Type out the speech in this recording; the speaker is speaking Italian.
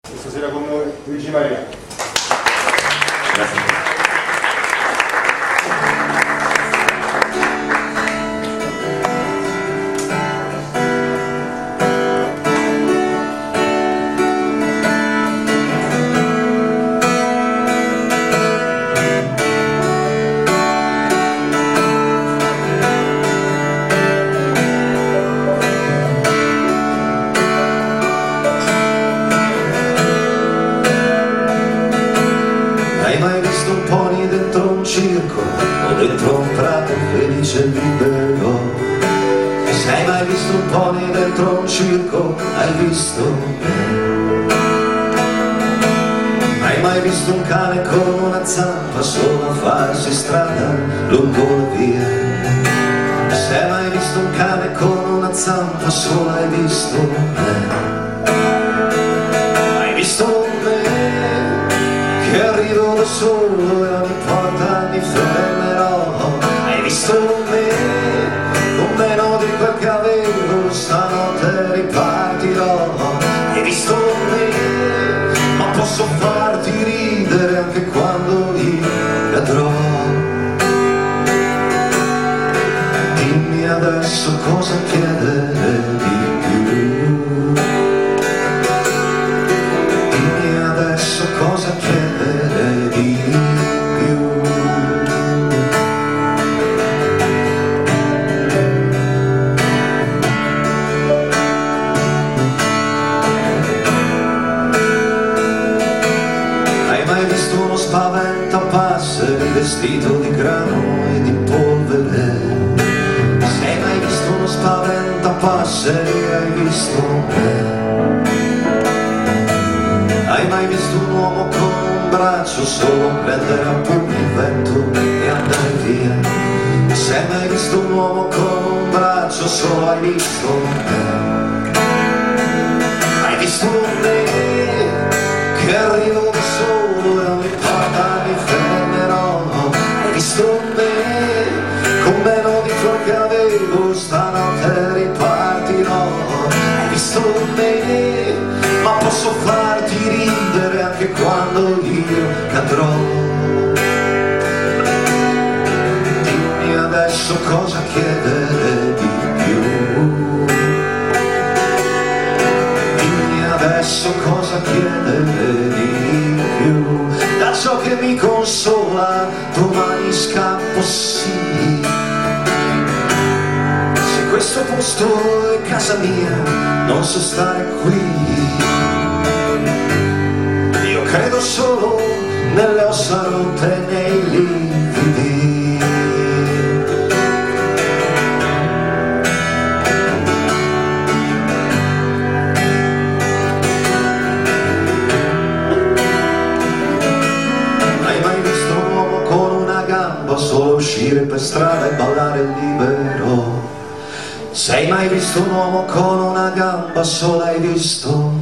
Questa sera con noi Luigi Maria. Grazie. Hai mai visto un pony dentro un circo o dentro un prato felice e libero? Se hai mai visto un pony dentro un circo, hai visto me. Hai mai visto un cane con una zampa solo a farsi strada lungo la via? Se hai mai visto un cane con una zampa sola, hai visto me. Hai visto me che arrivo da solo e ogni porta mi fermerò. Hai visto me con meno di quel che avevo, stanotte ripartirò. Hai visto me, ma posso farti ridere anche quando io cadrò. Dimmi adesso cosa chiedere di più. Dimmi adesso cosa chiedere di più. Hai mai visto uno spaventapasseri vestito di grano e di polvere? Se hai mai visto uno spaventapasseri, hai visto me. Hai mai visto un uomo con un braccio solo prendere a pugni il vento e andare via? Se hai mai visto un uomo con un braccio solo, hai visto me. Hai visto me che arrivo da solo e ogni porta mi fermerò. Hai visto me con meno di quel che avevo, stanotte ripartirò. Hai visto me, ma posso farti ridere anche quando io cadrò. Dimmi adesso cosa chiedere di più. Dimmi adesso cosa chiedere di più. Da ciò che mi consola domani scappo, sì. Se questo posto è casa mia, non so stare qui. Io credo solo nelle ossa rotte e nei lividi. Hai mai visto un uomo con una gamba solo uscire per strada e ballare libero? Se hai mai visto un uomo con una gamba sola, hai visto